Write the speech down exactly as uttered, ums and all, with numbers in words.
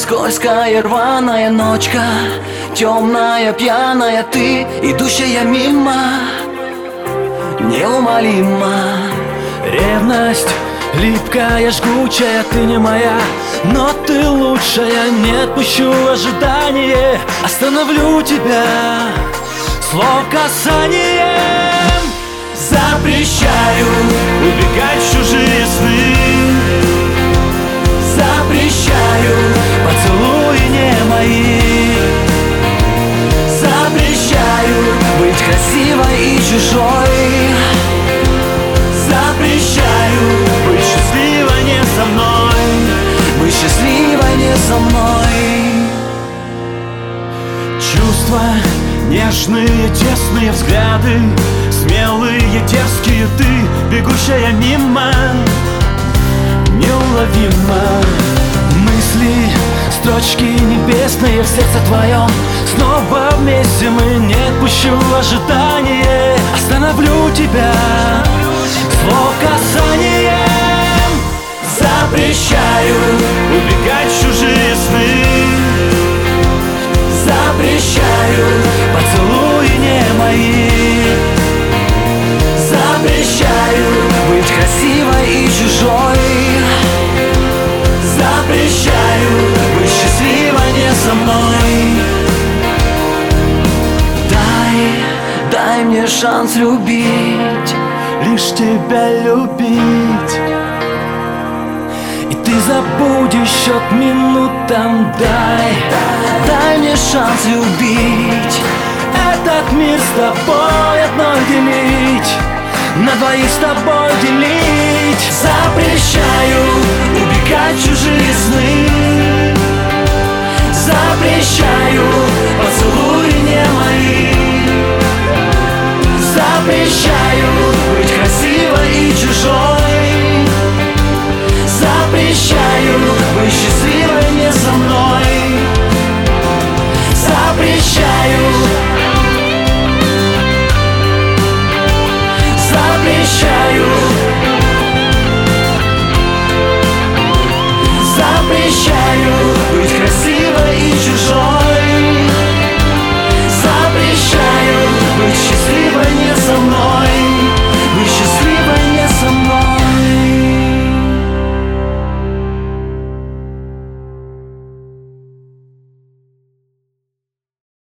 Скользкая рваная ночка, темная, пьяная ты, идущая мимо, неумолима. Ревность липкая, жгучая, ты не моя, но ты лучшая. Не отпущу ожидание, остановлю тебя слов касанием. Запрещаю убегать в чужие сны, запрещаю поцелуи не мои. Запрещаю быть красивой и чужой. Запрещаю быть счастливой не со мной, быть счастливой не со мной. Чувства нежные, тесные взгляды, смелые, дерзкие ты, бегущая мимо, неуловимо. Мысли, строчки небесные в сердце твоем, снова вместе мы, не отпущу ожидание, остановлю тебя слов касанием. Запрещаю убегать в чужие сны, запрещаю поцелуи не мои. Запрещаю быть красивой и чужой. Запрещаю быть счастливой не со мной. Дай, дай мне шанс любить, лишь тебя любить. и ты забудешь счет минутам. Дай, дай мне шанс любить, Этот мир с тобой одной делить, на двоих с тобой делить. Запрещаю убегать в чужие сны. Запрещаю поцелуи не мои. Запрещаю